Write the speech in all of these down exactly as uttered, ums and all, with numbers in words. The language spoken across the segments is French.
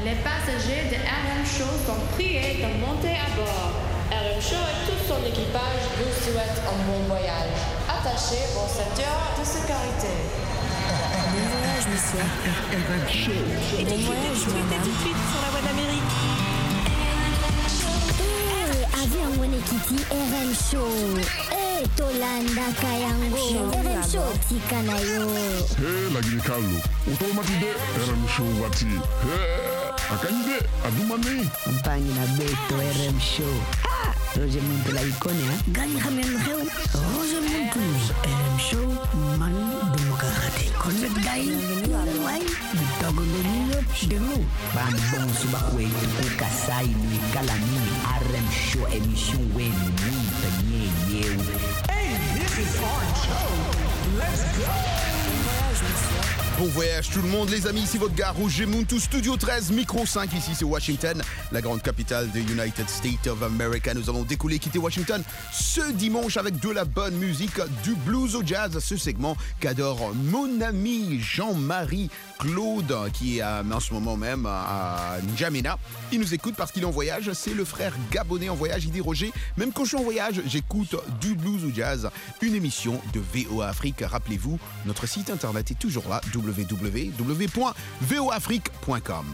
Les passagers de R M Show sont priés de monter à bord. R M Show et tout son équipage vous souhaitent un bon voyage. Attachez vos ceintures de sécurité. Bon voyage, monsieur. R M Show. Et bon voyage, madame. Tout de suite sur la voie d'Amérique. Eh, avion wene kiti R M Show. Eh, tolanda kayango. R M Show tika na yo. Hey, lagi Carlo. Automatide R M Show wati. Hey, akanyide adumani. Mpangi na beto R M Show. Ah, Roger Muntu la ikone ha. Gani khamen xew. Roger Muntu. R M Show man demokrate. Connect day. Way. Bitogo de niño de nous. Ban bon suba kwe ku kasai ni kalami R M Show émission wen ni tanye yeu. Hey, this is Orange Show. Let's go. Bon voyage tout le monde les amis, ici votre gars Roger Muntu, Studio treize, micro cinq, ici c'est Washington, la grande capitale des United States of America. Nous allons décoller, quitter Washington ce dimanche avec de la bonne musique, du blues au jazz, ce segment qu'adore mon ami Jean-Marie Claude qui est en ce moment même à N'Djamena. Il nous écoute parce qu'il est en voyage, c'est le frère gabonais en voyage. Il dit Roger, même quand je suis en voyage, j'écoute du blues au jazz, une émission de V O A Afrique. Rappelez-vous, notre site internet est toujours là, w w w point v o afrique point com.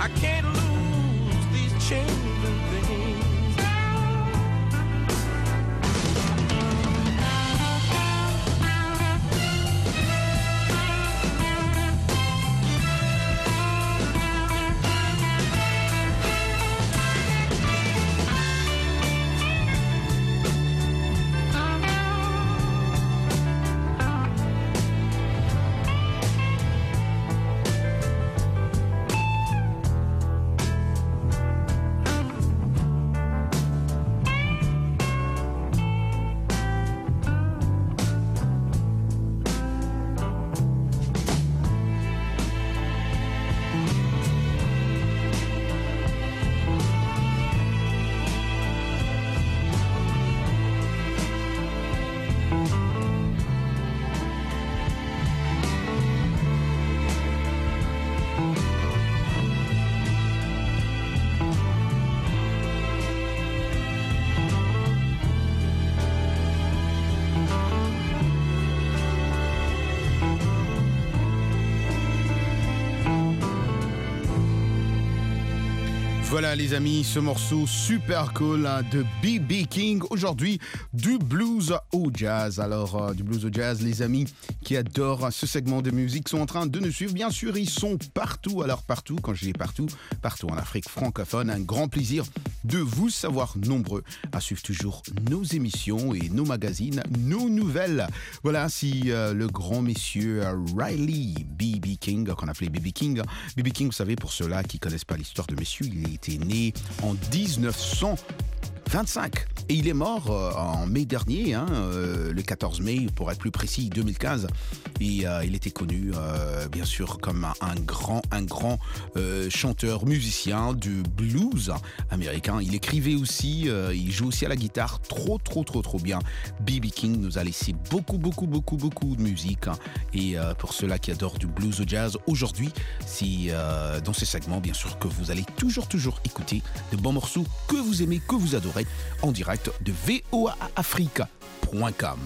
I can't lose these changing things. Voilà les amis, ce morceau super cool hein, de B B King. Aujourd'hui, du blues au jazz. Alors, euh, du blues au jazz, les amis qui adorent ce segment de musique sont en train de nous suivre. Bien sûr, ils sont partout. Alors, partout, quand je dis partout, partout en Afrique francophone. Un grand plaisir de vous savoir nombreux à suivre toujours nos émissions et nos magazines, nos nouvelles. Voilà, si euh, le grand monsieur euh, Riley B B King, qu'on appelait B B King. B B King, vous savez, pour ceux-là qui ne connaissent pas l'histoire de monsieur, il était né en dix-neuf cent vingt-cinq et il est mort euh, en mai dernier, hein, euh, le quatorze mai pour être plus précis, deux mille quinze. Et euh, il était connu euh, bien sûr comme un, un grand, un grand euh, chanteur, musicien de blues américain. Il écrivait aussi, euh, il joue aussi à la guitare, trop, trop, trop, trop bien. B B King nous a laissé beaucoup, beaucoup, beaucoup, beaucoup de musique. Hein. Et euh, pour ceux-là qui adorent du blues au jazz, aujourd'hui, c'est euh, dans ce segment bien sûr que vous allez toujours, toujours écouter de bons morceaux que vous aimez, que vous adorez, en direct de V O A Africa point com.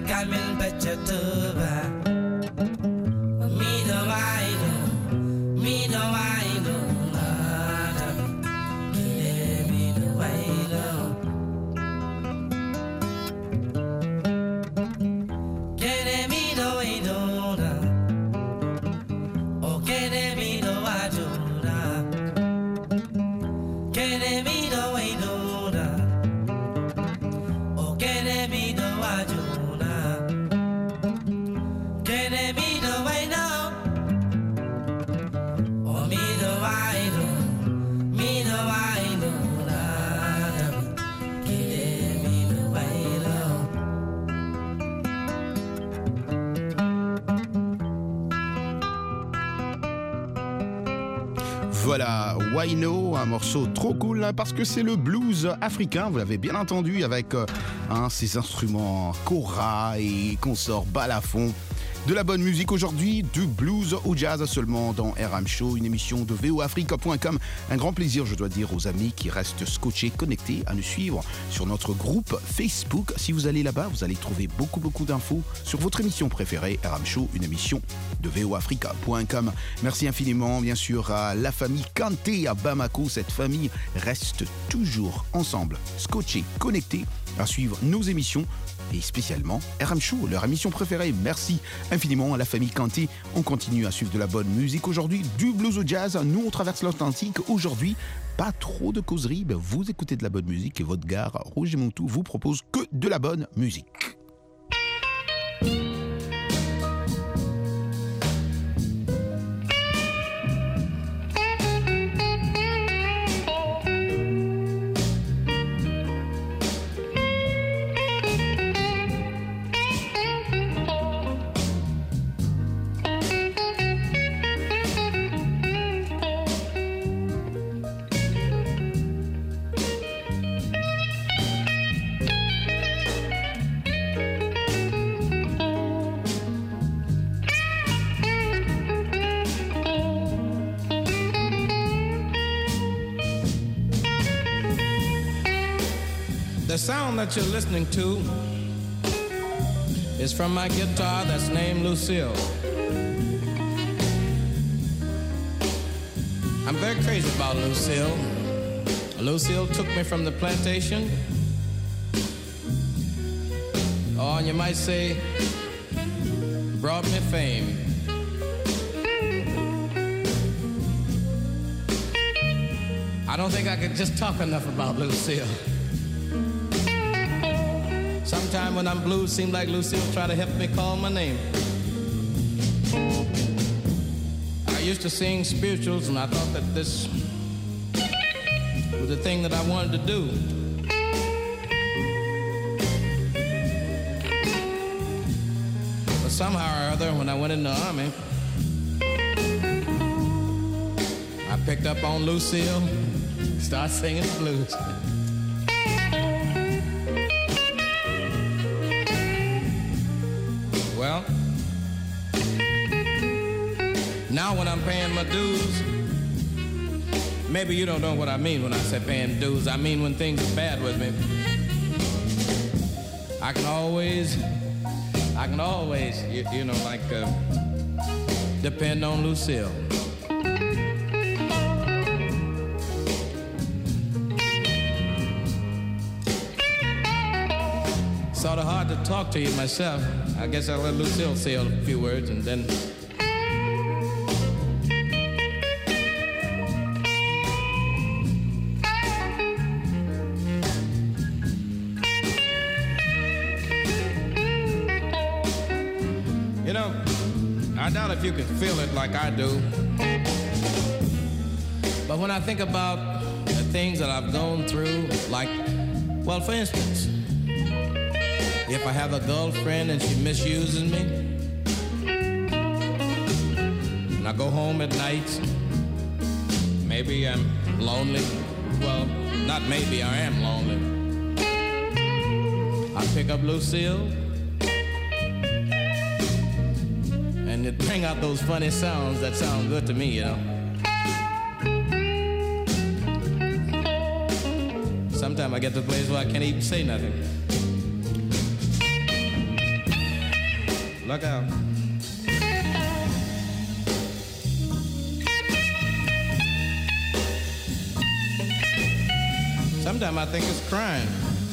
Carmen Pachatuba. Me the wine, me the wine, me the wine. Get me the wine, oh, get me the wine. Get me the wine, oh, get me the wine. Voilà, Wino, un morceau trop cool parce que c'est le blues africain, vous l'avez bien entendu, avec euh, hein, ces instruments kora et consorts balafon. De la bonne musique aujourd'hui, du blues au jazz seulement dans R M Show, une émission de V O Africa point com. Un grand plaisir, je dois dire, aux amis qui restent scotchés, connectés, à nous suivre sur notre groupe Facebook. Si vous allez là-bas, vous allez trouver beaucoup, beaucoup d'infos sur votre émission préférée, R M Show, une émission de V O Africa point com. Merci infiniment, bien sûr, à la famille Kanté à Bamako. Cette famille reste toujours ensemble, scotchés, connectés, à suivre nos émissions. Et spécialement R M Show, leur émission préférée. Merci infiniment à la famille Kanté. On continue à suivre de la bonne musique aujourd'hui, du blues au jazz. Nous, on traverse l'Atlantique aujourd'hui. Pas trop de causerie, ben vous écoutez de la bonne musique et votre gare Roger Montou vous propose que de la bonne musique. The sound that you're listening to is from my guitar that's named Lucille. I'm very crazy about Lucille. Lucille took me from the plantation. Oh, and you might say, brought me fame. I don't think I could just talk enough about Lucille. Sometime when I'm blue, seems like Lucille try to help me call my name. I used to sing spirituals, and I thought that this was the thing that I wanted to do. But somehow or other, when I went in the army, I picked up on Lucille, started singing the blues. Well, now when I'm paying my dues, maybe you don't know what I mean when I say paying dues. I mean when things are bad with me, I can always, I can always, you, you know, like uh, depend on Lucille. Sort of hard to talk to you myself. I guess I'll let Lucille say a few words and then. You know, I doubt if you can feel it like I do. But when I think about the things that I've gone through, like, well, for instance, if I have a girlfriend and she misuses me, and I go home at night, maybe I'm lonely. Well, not maybe, I am lonely. I pick up Lucille, and it bring out those funny sounds that sound good to me, you know. Sometimes I get to a place where I can't even say nothing. Look out. Sometimes I think it's crying.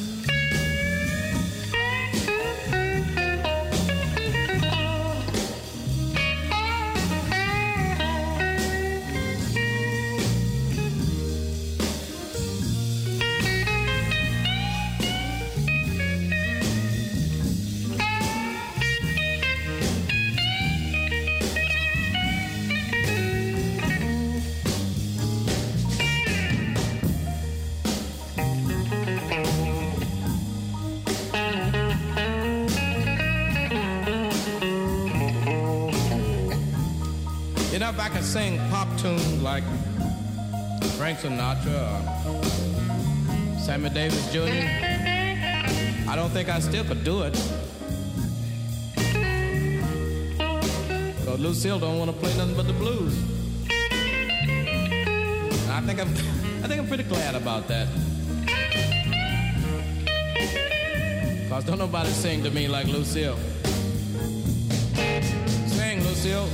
If I could sing pop tunes like Frank Sinatra or Sammy Davis Junior, I don't think I still could do it. Because Lucille don't want to play nothing but the blues. And I think I'm, I think I'm pretty glad about that. Because don't nobody sing to me like Lucille. Sing, Lucille.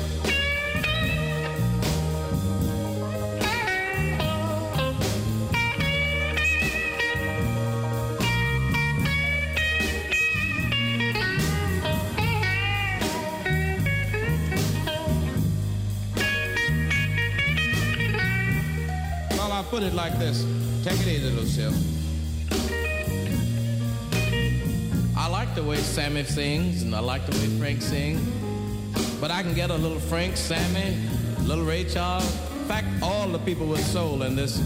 Put it like this. Take it easy, Lucille. I like the way Sammy sings, and I like the way Frank sings. But I can get a little Frank, Sammy, a little Ray Charles. In fact, all the people with soul in this.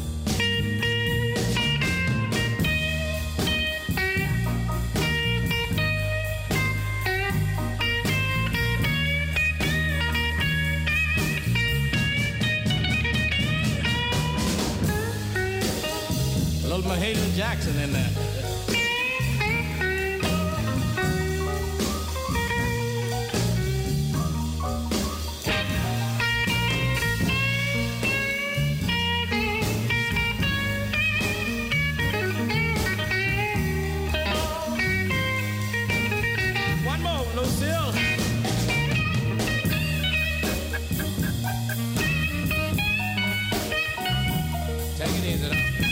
Mahalia Jackson in there. One more, Lucille. Take it easy.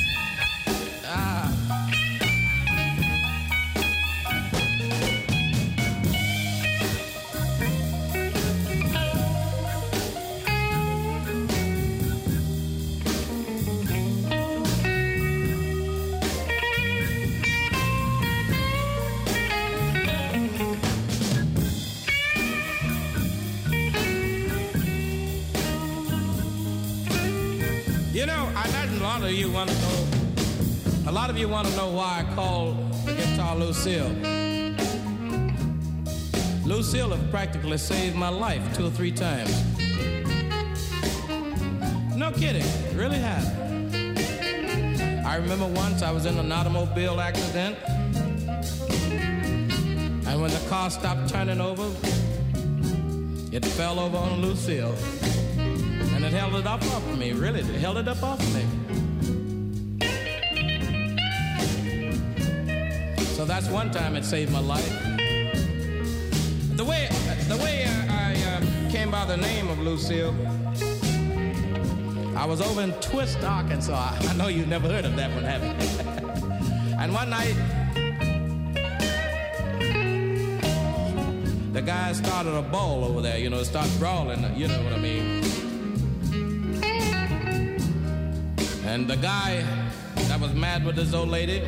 You know, I imagine a lot of you want to know, a lot of you want to know why I call the guitar Lucille. Lucille have practically saved my life two or three times. No kidding, really have. I remember once I was in an automobile accident, and when the car stopped turning over, it fell over on Lucille. And it held it up off of me, really, it held it up off of me. So that's one time it saved my life. The way, the way I, I uh, came by the name of Lucille, I was over in Twist, Arkansas. I know you've never heard of that one, have you? And one night, the guys started a ball over there, you know, started brawling, you know what I mean. And the guy that was mad with this old lady,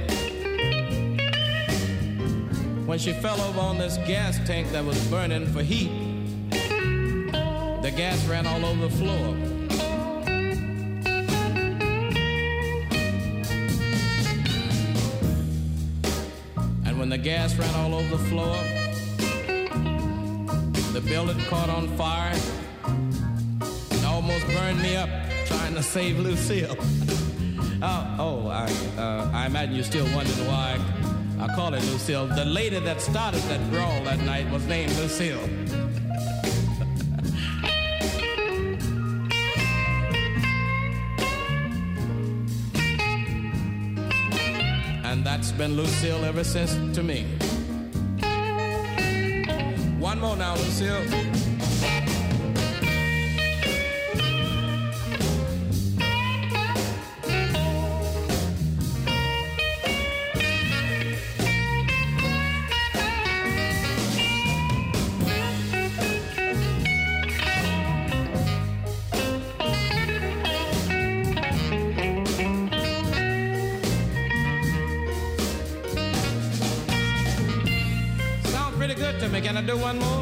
when she fell over on this gas tank that was burning for heat, the gas ran all over the floor. And when the gas ran all over the floor, the building caught on fire and almost burned me up trying to save Lucille. oh, oh I, uh, I imagine you're still wondering why I, I call it Lucille. The lady that started that brawl that night was named Lucille. And that's been Lucille ever since to me. One one more now, Lucille. Can I do one more?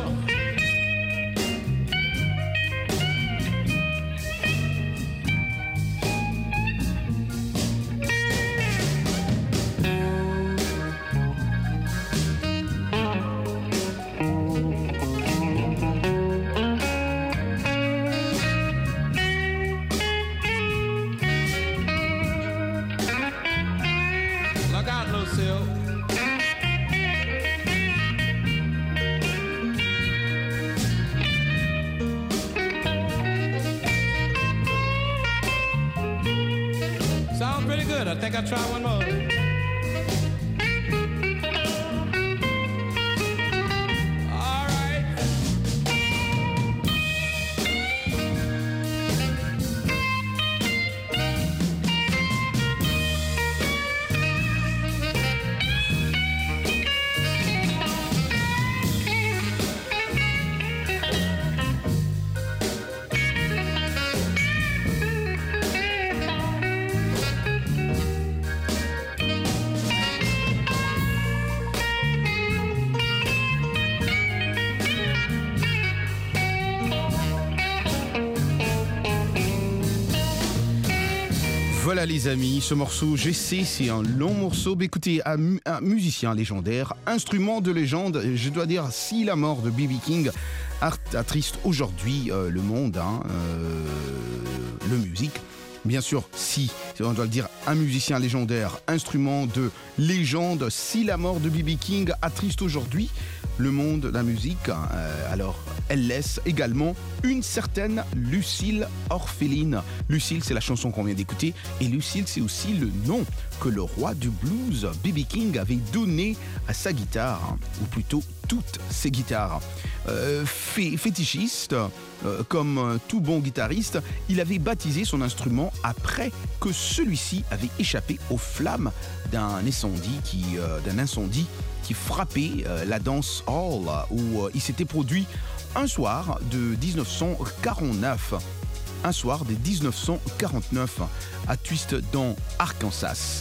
Look out, Lucille. Pretty good. I think I'll try one more. All right. Voilà les amis, ce morceau, je sais, c'est un long morceau. Mais écoutez, un, mu- un musicien légendaire, instrument de légende, je dois dire, si la mort de B B King attriste aujourd'hui euh, le monde, hein, euh, le musique. Bien sûr, si, on doit le dire, un musicien légendaire, instrument de légende, si la mort de B B King attriste aujourd'hui le monde de la musique, euh, alors elle laisse également une certaine Lucille Orpheline. Lucille, c'est la chanson qu'on vient d'écouter, et Lucille, c'est aussi le nom que le roi du blues, B B King, avait donné à sa guitare, hein, ou plutôt toutes ses guitares. Euh, fé- fétichiste, euh, comme euh, tout bon guitariste, il avait baptisé son instrument après que celui-ci avait échappé aux flammes d'un incendie qui, euh, d'un incendie qui frappait euh, la dance hall où euh, il s'était produit un soir de dix-neuf cent quarante-neuf. Un soir de dix-neuf cent quarante-neuf à Twist dans Arkansas.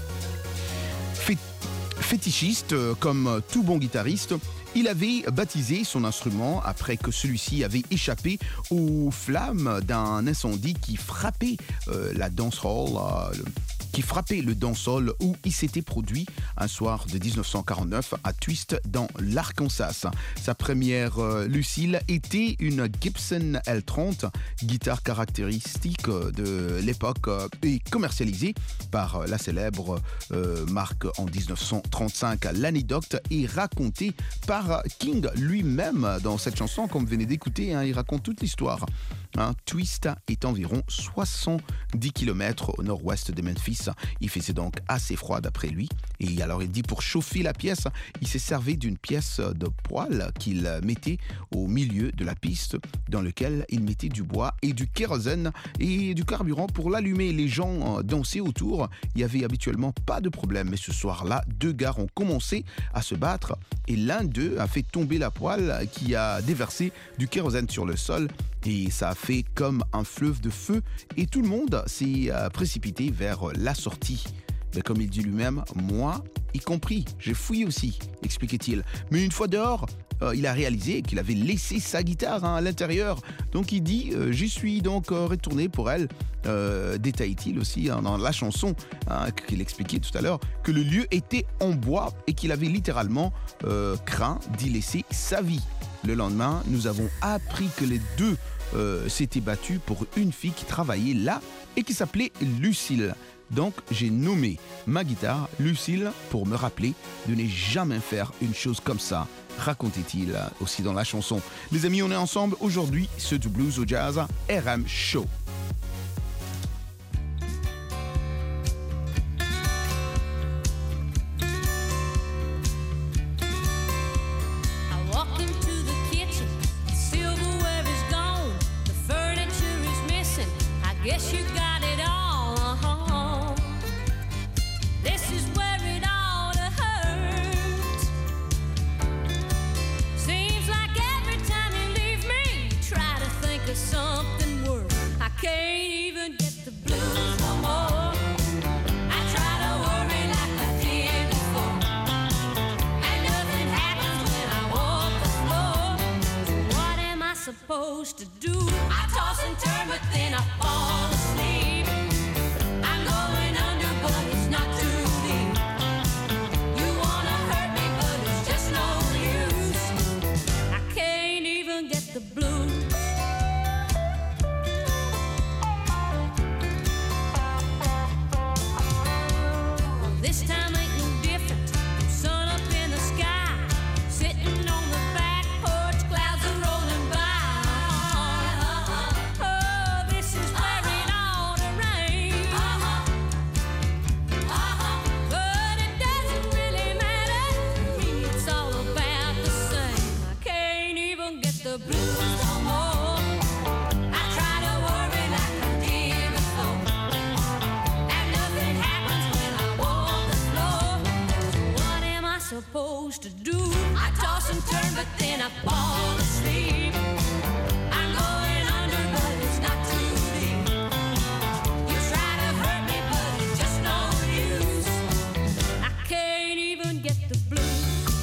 Fé- fétichiste, euh, comme tout bon guitariste, il avait baptisé son instrument après que celui-ci avait échappé aux flammes d'un incendie qui frappait euh, la dance hall, euh, le, qui frappait le dancehall où il s'était produit un soir de dix-neuf cent quarante-neuf à Twist dans l'Arkansas. Sa première euh, Lucille était une Gibson L trente, guitare caractéristique de l'époque euh, et commercialisée par euh, la célèbre euh, marque en dix-neuf cent trente-cinq. L'anecdote est racontée par King lui-même dans cette chanson, comme vous venez d'écouter, hein, il raconte toute l'histoire. Hein, Twist est environ soixante-dix kilomètres au nord-ouest de Memphis. Il faisait donc assez froid d'après lui. Et alors il dit pour chauffer la pièce, il s'est servi d'une pièce de poêle qu'il mettait au milieu de la piste dans laquelle il mettait du bois et du kérosène et du carburant pour l'allumer. Les gens dansaient autour. Il n'y avait habituellement pas de problème. Mais ce soir-là, deux gars ont commencé à se battre et l'un d'eux a fait tomber la poêle qui a déversé du kérosène sur le sol. Et ça a fait comme un fleuve de feu et tout le monde s'est euh, précipité vers la sortie. Mais comme il dit lui-même, moi, y compris, j'ai fouillé aussi, expliquait-il. Mais une fois dehors, euh, il a réalisé qu'il avait laissé sa guitare hein, à l'intérieur. Donc il dit, euh, j'y suis donc euh, retourné pour elle. Euh, détaille-t-il aussi hein, dans la chanson hein, qu'il expliquait tout à l'heure, que le lieu était en bois et qu'il avait littéralement euh, craint d'y laisser sa vie. Le lendemain, nous avons appris que les deux euh, s'étaient battus pour une fille qui travaillait là et qui s'appelait Lucille. Donc, j'ai nommé ma guitare Lucille pour me rappeler de ne jamais faire une chose comme ça, racontait-il aussi dans la chanson. Les amis, on est ensemble aujourd'hui, ceux du Blues au Jazz, R M Show. I walked into the supposed to do? I toss and turn, but then I fall asleep. I'm going under, but it's not too deep. You wanna hurt me, but it's just no use. I can't even get the blues. This time ain't no different. Sun up in the sky, sitting on the back porch, clouds are rolling by. Oh, this is where it ought to rain. But it doesn't really matter to me. It's all about the same. I can't even get the blues no more. I try to worry like I did before, and nothing happens when I walk the floor. So what am I supposed to do? I toss and turn, but then I fall asleep. I'm going under, but it's not too deep. You try to hurt me, but it's just no use. I can't even get the blues.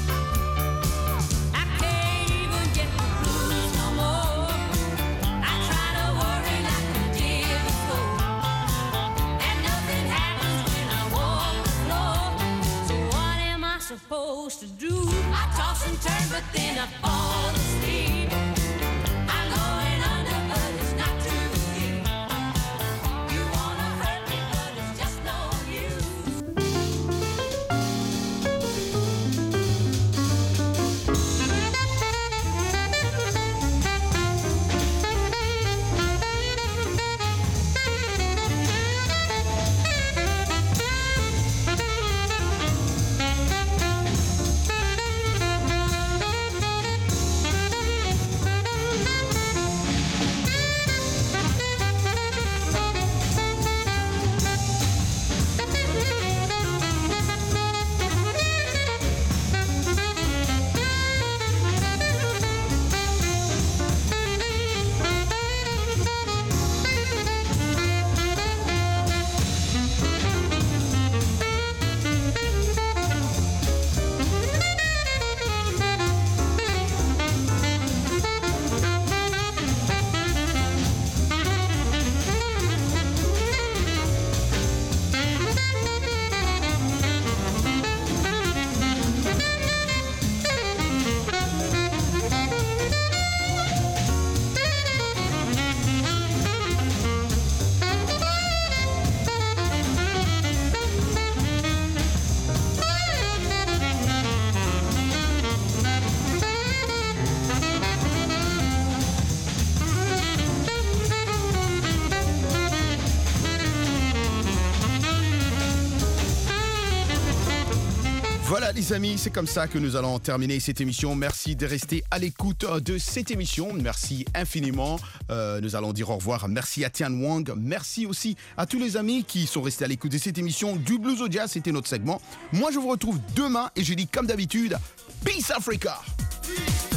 I can't even get the blues no more. I try to worry like I did before, and nothing happens when I walk the floor. So what am I supposed to do? I toss and turn, but then I fall asleep. I'm going under, but it's not too deep. You wanna hurt me, but it's just no use. Voilà les amis, c'est comme ça que nous allons terminer cette émission. Merci de rester à l'écoute de cette émission. Merci infiniment. Euh, nous allons dire au revoir. Merci à Tian Wang. Merci aussi à tous les amis qui sont restés à l'écoute de cette émission. Du blues au jazz, c'était notre segment. Moi je vous retrouve demain et je dis comme d'habitude, Peace Africa. Peace.